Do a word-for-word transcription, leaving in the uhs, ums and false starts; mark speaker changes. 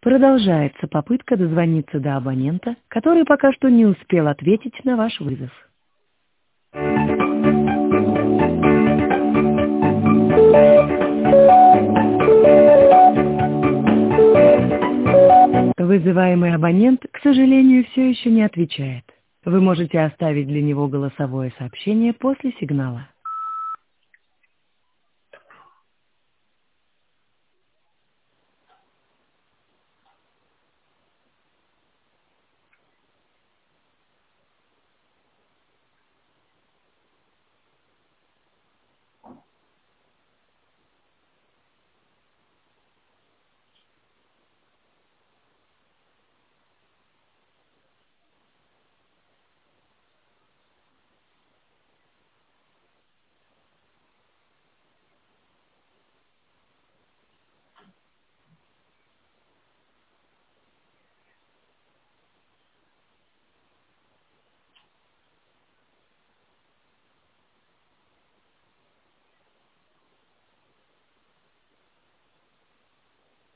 Speaker 1: Продолжается попытка дозвониться до абонента, который пока что не успел ответить на ваш вызов. Вызываемый абонент, к сожалению, все еще не отвечает. Вы можете оставить для него голосовое сообщение после сигнала.